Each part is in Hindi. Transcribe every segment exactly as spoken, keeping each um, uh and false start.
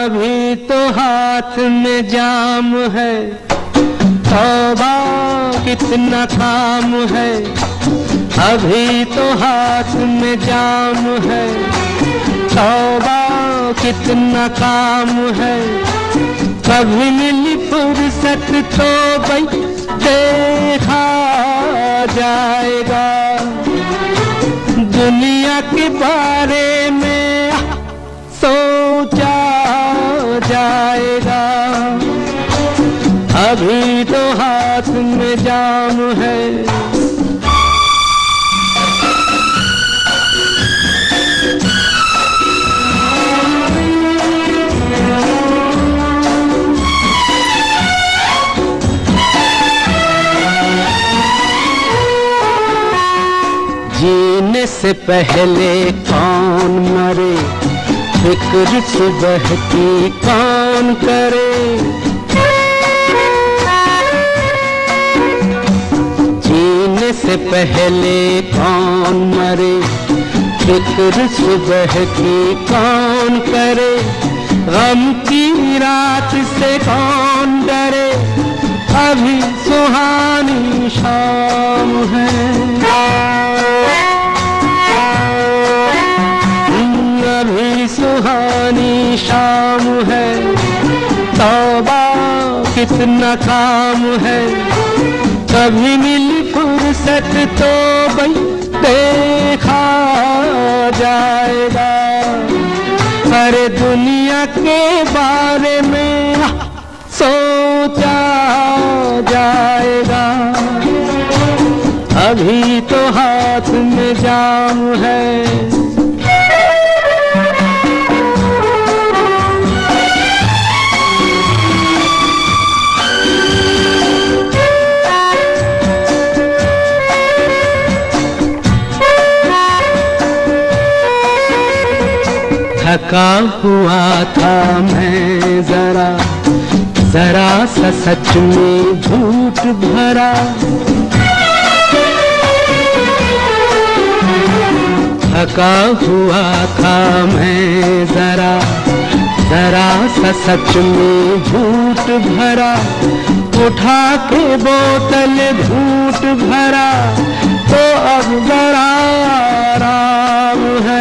अभी तो हाथ में जाम है, तौबा कितना काम है। अभी तो हाथ में जाम है, तौबा कितना काम है। कभी मिली फुर्सत तो भाई देखा जाएगा, दुनिया के बारे में सोचा जाएगा। अभी तो हाथ में जाम है। जीने से पहले कौन मरे, फिक्र सुबह की कौन करे। जीने से पहले कौन मरे, फिक्र सुबह की कौन करे। गम की रात से कौन डरे, अभी सुहानी शाम है। अभी सुहानी शाम है, तौबा कितना काम है। कभी मिली फुर्सत तो भाई देखा जाएगा, अरे दुनिया के बारे में सोचा जाएगा। अभी तो हाथ में जाम है। थका हुआ था मैं जरा, जरा सा सच में झूठ भरा। थका हुआ था मैं जरा, जरा सा सच में झूठ भरा। उठा के बोतल घूंट भरा, तो अब बड़ा आराम है।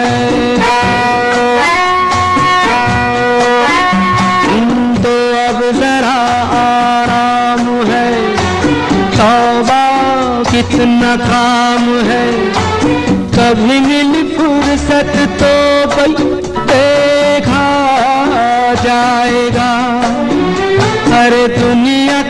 कितना काम है, कभी मिली फुर्सत तो भाई देखा जाएगा, अरे दुनिया